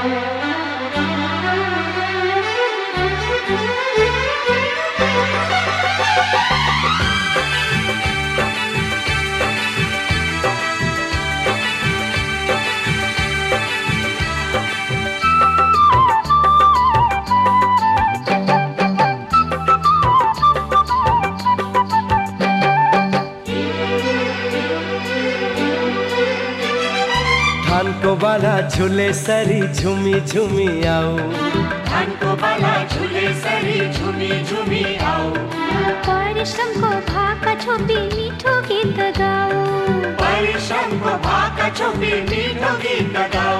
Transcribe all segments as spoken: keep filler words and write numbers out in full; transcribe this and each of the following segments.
धान को बाला झूले सरी झूमी झूमी आओ, धान को बाला झूले सरी झूमी झूमी आओ। परिश्रम को भाका छोपी मीठो गीत गाओ, परिश्रम को भाका छोपी मीठो गीत गाओ।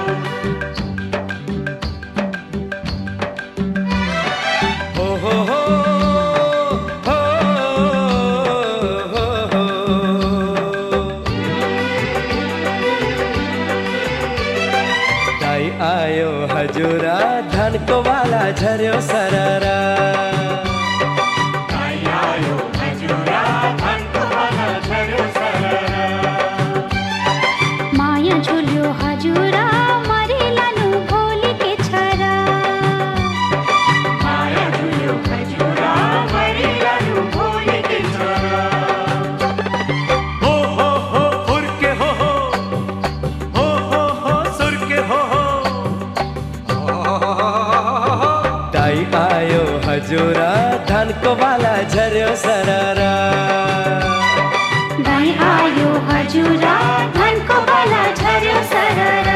हो हो हो आयो हजूरा धान को बाला झर्यो सररा, आयो हजूरा धान को बाला झर्यो सररा। माया झुल्यो हजूरा मारी लानु भोली के छरा, माया झुल्यो हजूरा मारी लानु भोली के छरा। हो हो हो फुर के हो हो हो हो हो सुर के हो हो दाई आयो हजूरा धान को बाला झर्यो सररा, दाई आयो हजूरा धान को बाला झर्यो सररा।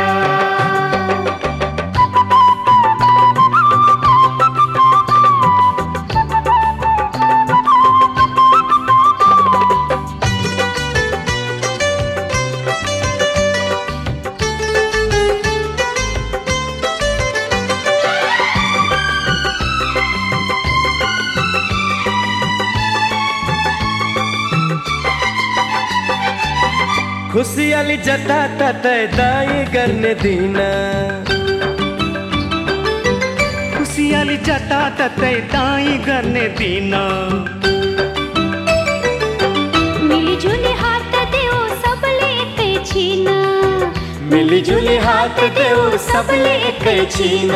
खुशियाली जता ततय दाई गर्ने दिन, खुशियाली जता ततै दाई गर्ने दिन। मिलीजुली हात देऊ सबले एकैछिन, मिलीजुली हात देऊ सबले एकैछिन।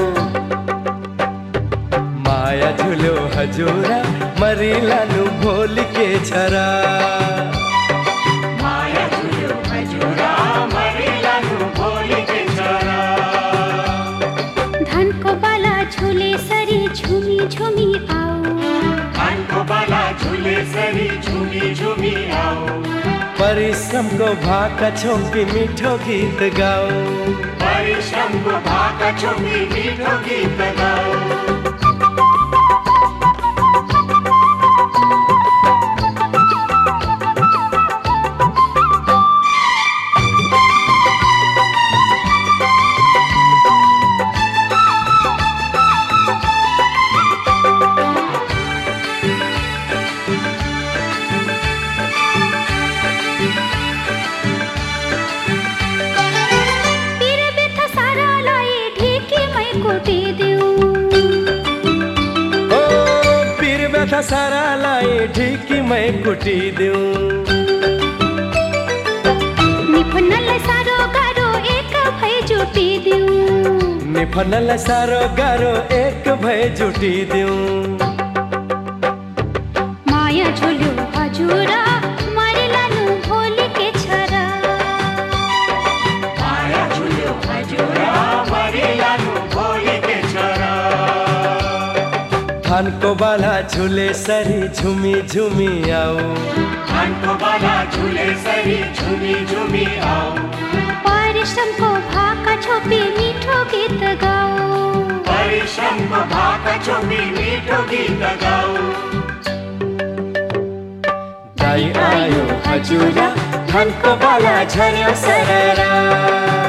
माया झुल्यो हजूरा मरिलानु भोली के छरा, माया झुल्यो हजूरा मरिलानु भोली के छरा। धान को बाला झूले सरी झूमी झूमी आओ, धान को बाला झूले सरी झूमी झूमी आओ। परिश्रम को भाका छोपी मीठो गीत गाओ, परिश्रम को भाका छोपी मीठो गीत गाओ। सारालाई ढिकी मै कुटी देऊ, निफनलाई सारो गारो एक भई जुटी देऊ, निफनलाई सारो गारो एक भई जुटी देऊ। माया झुल्यो हजूरा मरिलानु भोली के छरा, माया झुल्यो हजूरा मरिलानु भोली के छरा। धान को बाला झूले सरी झूमी झूमी आओ, धान को बाला झूले सरी झूमी झूमी आओ। परिश्रम को भाका छोपी मीठो गीत गाओ, परिश्रम को भाका छोपी मीठो गीत गाओ। दाई आयो हजूरा धान को बाला झर्यो सररा।